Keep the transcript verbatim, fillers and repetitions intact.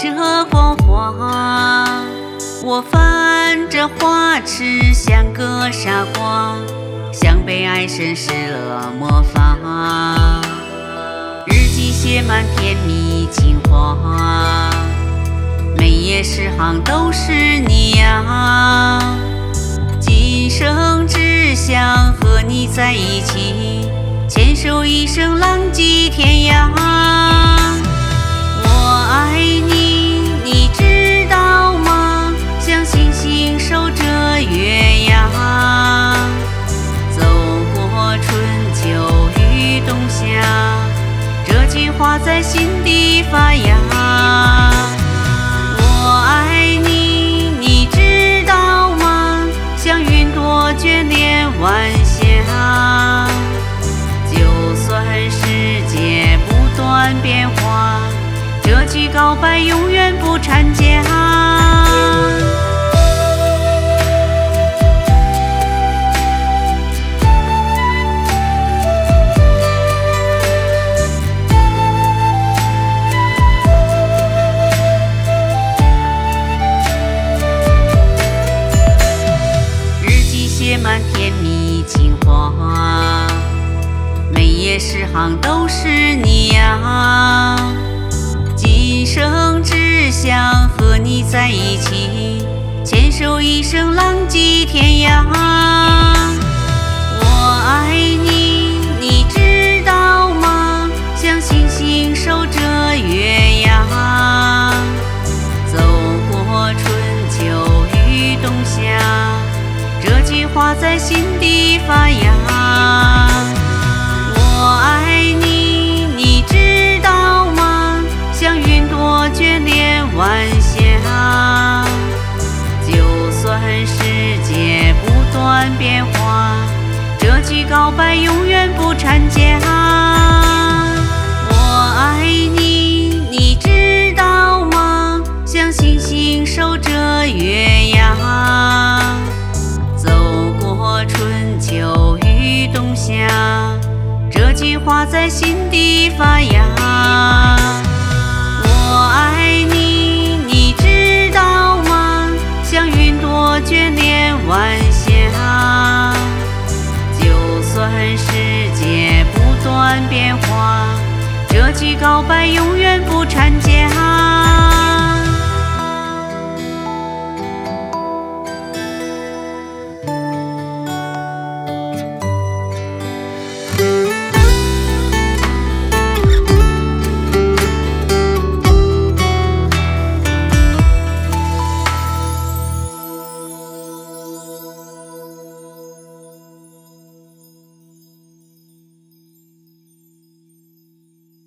着光华。我泛着花痴，像个傻瓜，像被爱深施了魔法。日记写满甜蜜情话，每页十行都是你呀。今生只想和你在一起，牵手一生浪迹天涯。我爱你，你知道吗？像星星守着月牙，走过春秋与冬夏，这句话在心底发芽。我爱你，你知道吗？像云朵眷恋晚霞，就算世界不断变化，这句告白永远不掺假。写满甜蜜情话，每页十行都是你呀。今生只想和你在一起，牵手一生浪迹天涯。我爱你，你知道吗？像星星守着月牙，走过春秋与冬夏，这句话在心底发芽。我爱你，你知道吗？像云朵眷恋晚霞，就算世界不断变化，这句告白永远不掺假。我爱你，你知道吗？像星星守着月牙，春秋与冬夏，这句话在心底发芽。我爱你，你知道吗？像云朵眷恋晚霞，就算世界不断变化，这句告白永远不掺假。